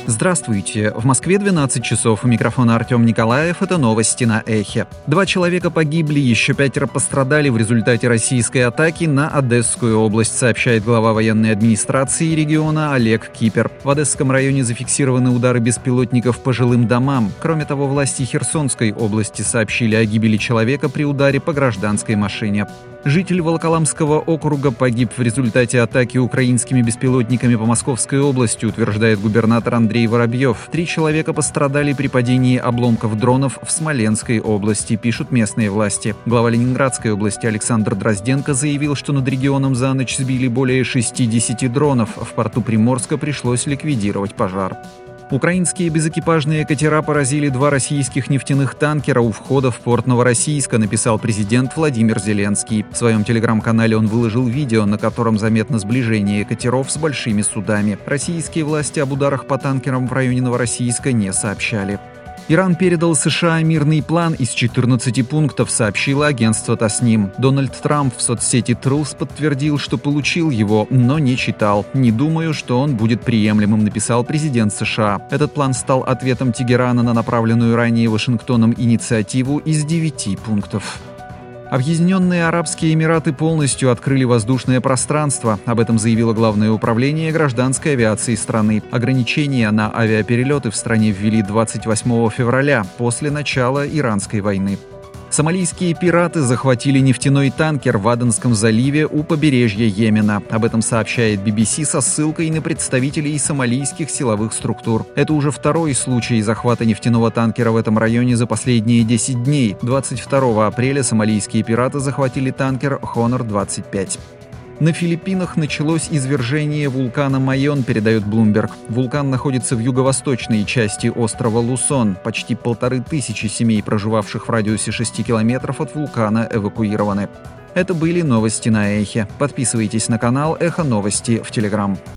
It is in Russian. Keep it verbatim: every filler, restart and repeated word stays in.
Здравствуйте. В Москве двенадцать часов. У микрофона Артем Николаев. Это новости на Эхе. Два человека погибли, еще пятеро пострадали в результате российской атаки на Одесскую область, сообщает глава военной администрации региона Олег Кипер. В Одесском районе зафиксированы удары беспилотников по жилым домам. Кроме того, власти Херсонской области сообщили о гибели человека при ударе по гражданской машине. Житель Волоколамского округа погиб в результате атаки украинскими беспилотниками по Московской области, утверждает губернатор Андрей Воробьев. Три человека пострадали при падении обломков дронов в Смоленской области, пишут местные власти. Глава Ленинградской области Александр Дрозденко заявил, что над регионом за ночь сбили более шестидесяти дронов. В порту Приморска пришлось ликвидировать пожар. Украинские безэкипажные катера поразили два российских нефтяных танкера у входа в порт Новороссийска, написал президент Владимир Зеленский. В своем телеграм-канале он выложил видео, на котором заметно сближение катеров с большими судами. Российские власти об ударах по танкерам в районе Новороссийска не сообщали. Иран передал США мирный план из четырнадцати пунктов, сообщило агентство Тасним. Дональд Трамп в соцсети Truth подтвердил, что получил его, но не читал. «Не думаю, что он будет приемлемым», написал президент США. Этот план стал ответом Тегерана на направленную ранее Вашингтоном инициативу из девяти пунктов. Объединенные Арабские Эмираты полностью открыли воздушное пространство. Об этом заявило Главное управление гражданской авиации страны. Ограничения на авиаперелеты в стране ввели двадцать восьмого февраля, после начала Иранской войны. Сомалийские пираты захватили нефтяной танкер в Аденском заливе у побережья Йемена. Об этом сообщает би би си со ссылкой на представителей сомалийских силовых структур. Это уже второй случай захвата нефтяного танкера в этом районе за последние десять дней. двадцать второго апреля сомалийские пираты захватили танкер «Хонор двадцать пять». На Филиппинах началось извержение вулкана Майон, передает Bloomberg. Вулкан находится в юго-восточной части острова Лусон. Почти полторы тысячи семей, проживавших в радиусе шести километров от вулкана, эвакуированы. Это были новости на Эхе. Подписывайтесь на канал Эхо Новости в Телеграм.